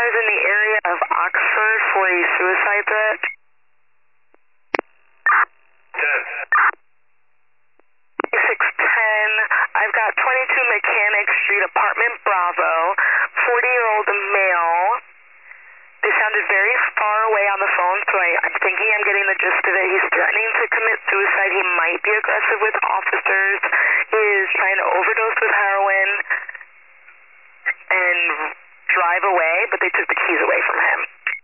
cars in the area of Oxford for a suicide threat. 610. I've got 22 Mechanic Street, apartment Bravo, 40-year-old male. They sounded very far away on the phone, so I'm thinking I'm getting the gist of it. He's threatening to commit suicide. He might be aggressive with officers. He is trying to overdose with heroin and drive away, but they took the keys away from him.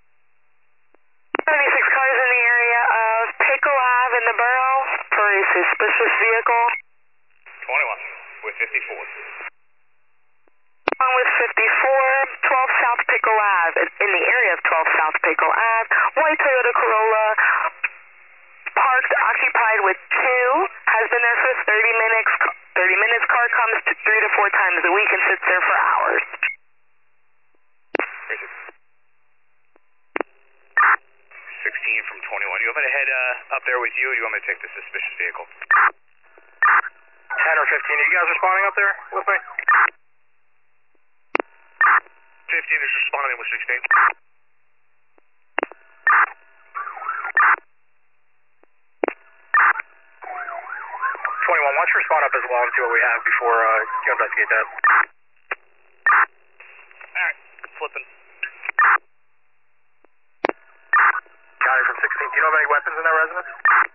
76 cars in the area of Pico Ave in the borough for a suspicious vehicle. 21 with 54. One with 54, 12 South Pico Ave, in the area of 12 South Pico Ave, white Toyota Corolla, parked, occupied with two, has been there for 30 minutes. 30 minutes, car comes 3 to 4 times a week and sits there for hours. 16 from 21. You want me to head up there with you, or do you want me to take the suspicious vehicle? 10 or 15, are you guys responding up there with me? 15 is responding with 16. 21, why don't you respond up as well and see what we have before you investigate that? Alright, flipping. Johnny from 16, do you know of any weapons in that residence?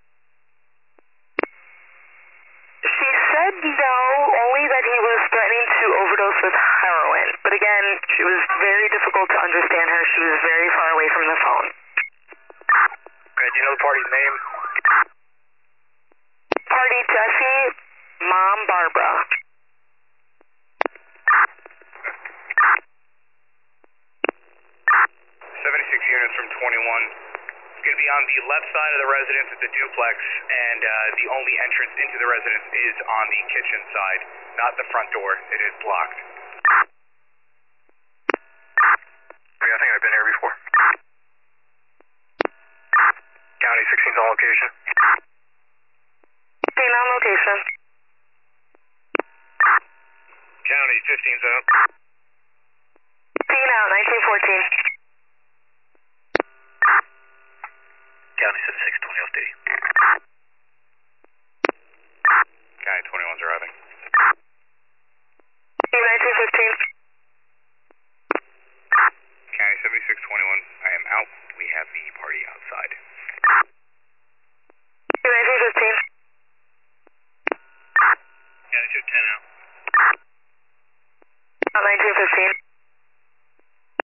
She said no, only that he was threatening to overdose with heroin. But again, she was very difficult to understand her. She was very far away from the phone. Okay, do you know the party's name? Party Jesse, Mom Barbara. 76 units from 21. It's going to be on the left side of the residence at the duplex, and the only entrance into the residence is on the kitchen side, not the front door. It is blocked.